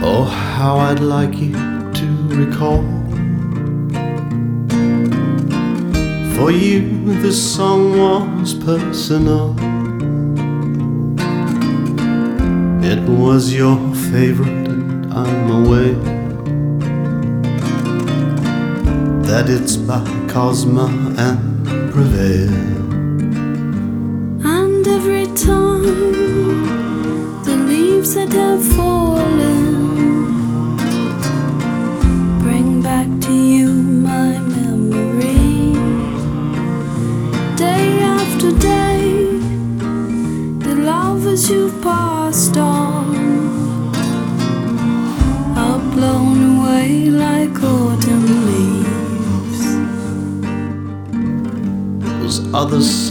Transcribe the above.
Oh, how I'd like you to recall. For you, this song was personal. It was your favorite, and I'm aware that it's by Cosma and Prevail. And every time the leaves that have fallen bring back to you my memory. Day after day, the lovers you've passed on are blown away like autumn leaves. Those others